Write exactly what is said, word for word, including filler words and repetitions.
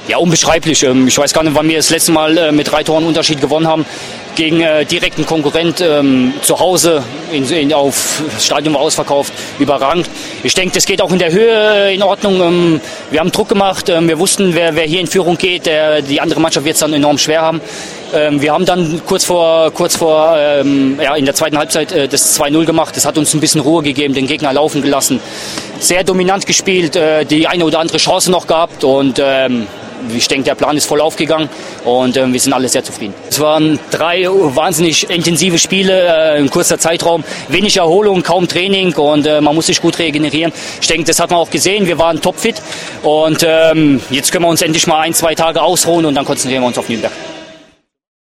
Ja, unbeschreiblich. Ich weiß gar nicht, wann wir das letzte Mal mit drei Toren Unterschied gewonnen haben. Gegen äh, direkten Konkurrent ähm, zu Hause, in, in, auf das Stadion war ausverkauft, überragend. Ich denke, das geht auch in der Höhe in Ordnung. Ähm, wir haben Druck gemacht, ähm, wir wussten, wer, wer hier in Führung geht, der, die andere Mannschaft wird es dann enorm schwer haben. Ähm, wir haben dann kurz vor, kurz vor ähm, ja, in der zweiten Halbzeit äh, das zwei null gemacht. Das hat uns ein bisschen Ruhe gegeben, den Gegner laufen gelassen. Sehr dominant gespielt, äh, die eine oder andere Chance noch gehabt und ähm, ich denke, der Plan ist voll aufgegangen und äh, wir sind alle sehr zufrieden. Es waren drei wahnsinnig intensive Spiele, äh, in kurzer Zeitraum, wenig Erholung, kaum Training und äh, man muss sich gut regenerieren. Ich denke, das hat man auch gesehen, wir waren topfit und ähm, jetzt können wir uns endlich mal ein, zwei Tage ausruhen und dann konzentrieren wir uns auf Nürnberg.